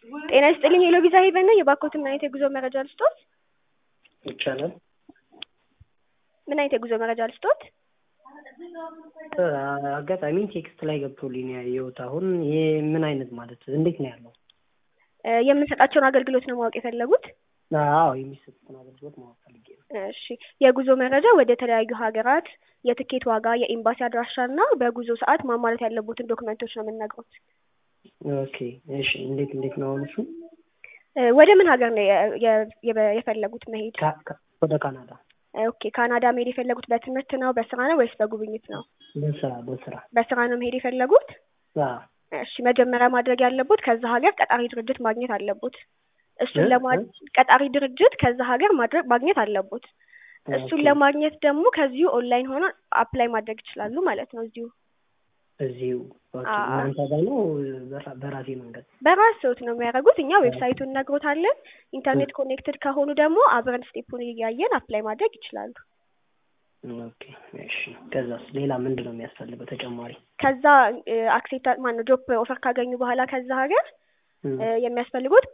ጤና ይስጥልኝ የሎቢዛ ሄቨን ነው የባኮትና የጉዞ መረጃ ልስጦት? ይቻላል። ምን አይነት የጉዞ መረጃ ልስጦት? አጋጣሚ ቴክስት ላይ ገብቶልኝ ነው ያየሁት። አሁን ይሄ ምን አይነት ማለት እንዴት ነው ያለው? የምንሰጣቸውን አገልግሎት ነው ማወቅ የፈለጉት? አዎ የሚሰጡትን አገልግሎት ማወቅ ፈልጌ ነው። እሺ የጉዞ መረጃ ወደ ተለያዩ ሀገራት የትኬት ዋጋ፣ የኤምባሲ አድራሻና በጉዞ ሰዓት ማሟላት ያለቡትን ዶክመንቶች ነው የምንነግሩት። ኦኬ እሺ። እንዴት ነው እሱ? ወደ ምን ሀገር ነው የፈለጉት መሄድ? ወደ ካናዳ። ኦኬ ካናዳ መሄድ የፈለጉት በትምህርት ነው በስራ ነው ወይስ በጉብኝት ነው? በስራ ነው መሄድ የፈለጉት? እሺ መጀመሪያ ማድረግ ያለቡት ከዛ ሀገር ቀጣሪ ድርጅት ማግኘት አለቡት። እሱን ቀጣሪ ድርጅት ከዛ ሀገር ማግኘት አለቡት። እሱን ለማግኘት ደግሞ ከዚሁ ኦንላይን ሆኖ አፕላይ ማድረግ ይችላሉ ማለት ነው። እዚሁ እናንተ ጋር ነው በራሴ መንገድ? በራስዎት ነው የሚያደርጉት። እኛ ዌብሳይቱን እነግሮታለን። ኢንተርኔት ኮኔክትድ ከሆኑ ደግሞ አብረን ስቴፑን እያየን አፕላይ ማድረግ ይችላሉ። ኦኬ እሺ። ከዛስ ሌላ ምንድን ነው የሚያስፈልገው ተጨማሪ? ከዛ አክሴፕት ጆብ ኦፈር ካገኙ በኋላ ከዛ ሀገር የሚያስፈልጉት